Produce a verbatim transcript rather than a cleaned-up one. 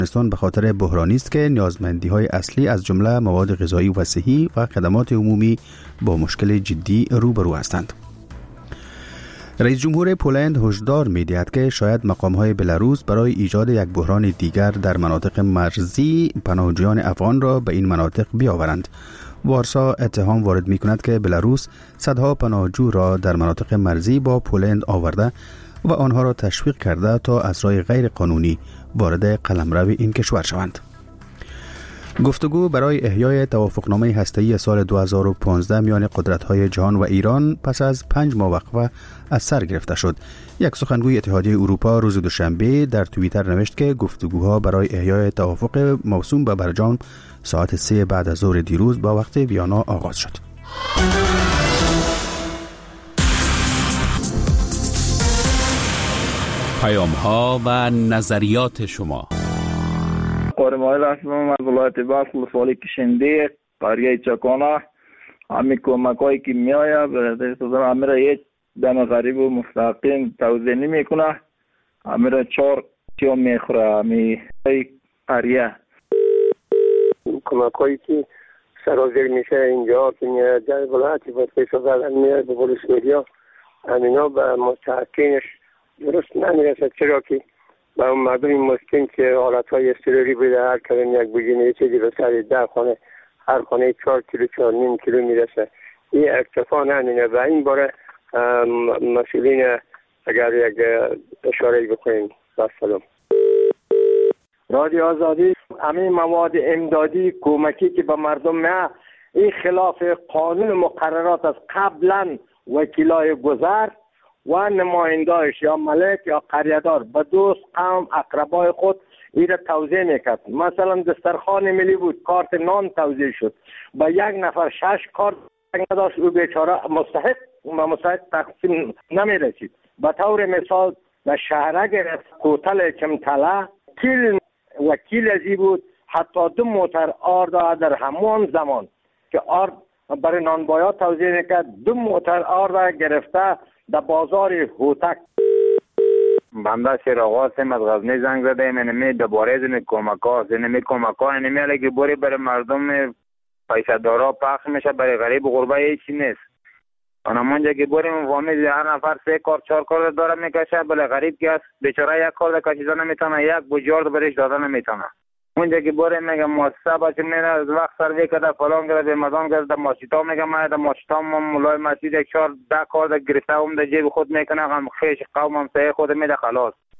افغانستان به خاطر بحرانی است که نیازمندی‌های اصلی از جمله مواد غذایی و صحی و خدمات عمومی با مشکل جدی روبرو هستند. رئیس جمهور پولند هشدار می‌دهد که شاید مقام‌های بلاروس برای ایجاد یک بحران دیگر در مناطق مرزی پناهجویان افغان را به این مناطق بیاورند. وارسا اتهام وارد می‌کند که بلاروس صدها پناهجو را در مناطق مرزی با پولند آورده و آنها را تشویق کرده تا از راه غیر قانونی وارد قلمرو این کشور شوند. گفتگو برای احیای توافقنامه هسته‌ای سال دو هزار و پانزده میان قدرت‌های جهان و ایران پس از پنج ماه وقفه از سر گرفته شد. یک سخنگوی اتحادیه اروپا روز دوشنبه در توییتر نوشت که گفتگوها برای احیای توافق موسوم به برجام ساعت سه بعد از ظهر دیروز با وقت ویانا آغاز شد. پیام‌ها و نظریات شما. قرمای رسمم از ولایت بلخ سوالی کشنده قریه چکانه همین کمکایی که میآید به سازمان امیر یک دم غریب و مستقیم توضیح نمیکنه. امیر چهار کیو میخوره همین قریه کمکایی که سرازیر میشه اینجا که میاد در ولایتی بسیار زدن میاد به پلیس میدیا همینا به مستحقینش درست نمیرسد، چرا که به اون مردم مسکین که حالتهای اضطراری بوده هر کلم یک بگینه یه چیزی به سر ده خانه هر خانه چهار کیلو چهار نیم کیلو میرسه. این اکتفا نمینه و این باره مسئولین اگر یک اشاره بکنیم. سلام رادیو آزادی. همین مواد امدادی کمکی که به مردم نه این خلاف قانون مقررات از قبلا وکیلای گذر و نماینده‌اش یا ملک یا قریه‌دار به دوست قوم اقربای خود این را توزیع میکرد. مثلا دسترخوان ملی بود کارت نان توزیع شد با یک نفر شش کارت نداشت او بیچاره مستحق و مستحق تقسیم نمیرسید. به طور مثال در شهرک کوتل کمتله کیل وکیل ازی بود حتی دو موتر آرد در همون زمان که آرد برای نانبایا توزیع میکرد دو موتر آرد گرفته در بازار هوتک. بنده شیراغ هستم از غزنی زنگ زده ایم اینمی دوباره از این کمک ها اینمی کمک ها اینمی علی که بوری برای مردم پیسه دارا پخش میشه برای غریب و غربه هیچی نیست. انا منجا که بوری فامیل هر نفر سه کار چهار کار داره میکشه برای غریب که است بیچاره یک کار کشیده نمیتونه یک بجارد برش داده نمیتونه. اونجا که بوری میگه مؤسسه بچه میره از وقت سروی کرده فلان کرده مدام کرده ماشیتا میگه من در ماشیتا مولای مسجد یک چهار ده کار در گرفته هم در جیب خود میکنه هم خیش قوم هم سعی خود میده خلاص.